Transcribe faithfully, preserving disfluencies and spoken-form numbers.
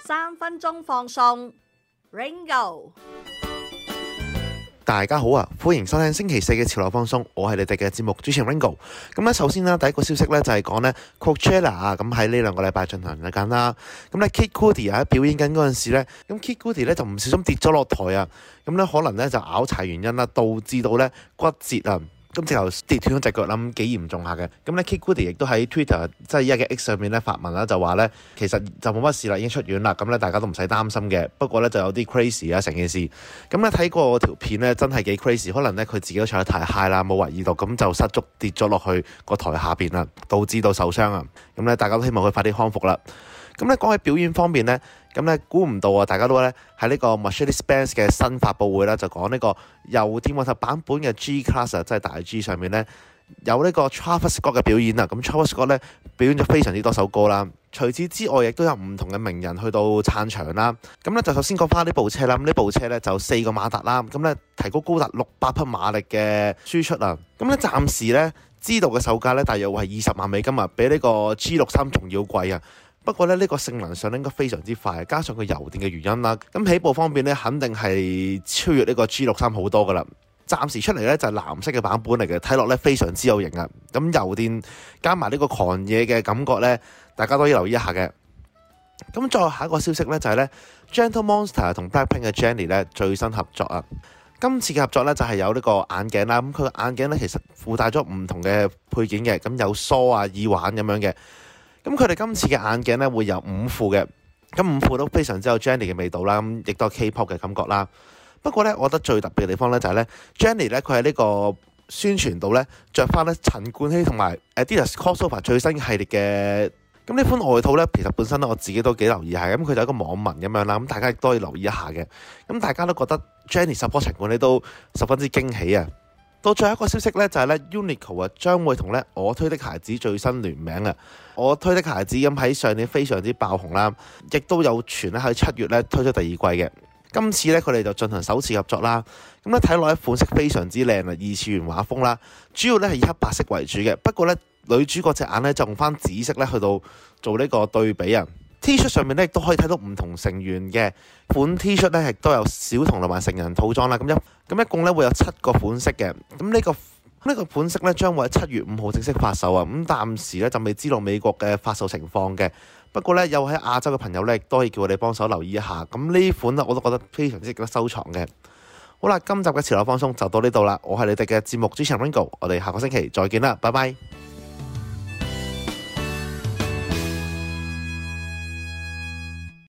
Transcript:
三分鐘放送 Ringo。 大家好啊，歡迎收聽星期四嘅潮流放送，我係你哋嘅節目主持人 Ringo。咁咧，首先啦，第一個消息咧就係講咧 Coachella 啊，咁喺呢兩個禮拜進行緊啦。咁咧 Kid Cudi 喺表演緊嗰陣時咧，咁 Kid Cudi 咧就唔小心跌咗落台啊，咁咧可能咧就拗柴原因啦，導致到咧骨折啊。咁直頭跌斷咗隻腳啦，咁幾嚴重下嘅。咁咧 Kid Cudi 亦都喺 Twitter 即係依家嘅 X 上面咧發文啦，就話咧其實就冇乜事啦，已經出院啦。咁咧大家都唔使擔心嘅。不過咧就有啲 crazy 啊成件事。咁咧睇過條片咧真係幾 crazy，可能咧佢自己都唱得太 high 啦，冇懷疑到，咁就失足跌咗落去個台下邊啦，導致到受傷啊。咁咧大家都希望佢快啲康復啦。咁咧講起表演方面咧，咁咧估唔到啊！大家都咧喺呢個 Mercedes-Benz 嘅新發佈會啦，就講呢個油電混合版本嘅 G-Class 啊，即係大 G 上面咧有呢個 Travis Scott 嘅表演啊。咁 Travis Scott 咧表演咗非常之多首歌啦。除此之外，亦都有唔同嘅名人去到撐場啦。咁咧就首先講翻呢部車啦。咁呢部車咧就四個馬達啦，咁咧提高高達六百匹馬力嘅輸出啊。咁咧暫時咧知道嘅售價咧大約會係二十萬美金啊，比呢個 G 六十三仲要貴啊。不過咧，呢個性能上應該非常之快，加上佢油電嘅原因啦，咁起步方面咧，肯定係超越呢個 G 六十三好多噶啦。暫時出嚟咧就係藍色嘅版本嚟嘅，睇落咧非常之有型啊！咁油電加埋呢個狂野嘅感覺咧，大家都要留意一下嘅。咁再下一個消息咧就係咧 Gentle Monster 同 Blackpink 嘅 Jennie 咧最新合作啊！今次嘅合作咧就係有呢個眼鏡啦，咁佢嘅眼鏡咧其實附帶咗唔同嘅配件嘅，咁有梳啊、耳環咁樣嘅。咁佢哋今次嘅眼鏡咧會有五副嘅，咁五副都非常之有 Jennie 嘅味道啦，咁亦都係 K-pop 嘅感覺啦。不過咧，我覺得最特別嘅地方咧就係咧 Jennie 咧佢喺呢個宣傳度咧着翻咧陳冠希同埋 Adidas Crossover 最新系列嘅，咁呢款外套咧其實本身咧我自己都幾留意下，咁佢就係一個網紋咁樣啦，咁大家亦都可以留意一下嘅。咁大家都覺得 Jennie support 陳冠希都十分之驚喜啊！到最後一個消息咧，就係咧 Uniqlo 啊，將會同咧我推的鞋子最新聯名啊！我推的鞋子咁喺上年非常之爆紅啦，亦都有傳咧喺七月咧推出第二季嘅。今次咧佢哋就進行首次合作啦。咁咧睇落咧款式非常之靚啊，二次元畫風啦，主要咧係以黑白色為主嘅。不過咧女主角隻眼咧就用翻紫色咧去到做呢個對比啊。T 恤上面咧亦都可以睇到唔同成員嘅款 T 恤咧，亦都有小童同埋成人套裝啦。咁一咁一共咧會有七個款式嘅。咁呢個呢個款式咧將會喺七月五號正式發售啊。咁暫時咧就未知道美國嘅發售情況嘅。不過咧有喺亞洲嘅朋友咧，亦都可以叫我哋幫手留意一下。咁呢款咧我都覺得非常之值得收藏嘅。好啦，今集嘅潮流放送就到呢度啦。我係你哋嘅節目主持人 Ringo，我哋下個星期再見啦，拜拜。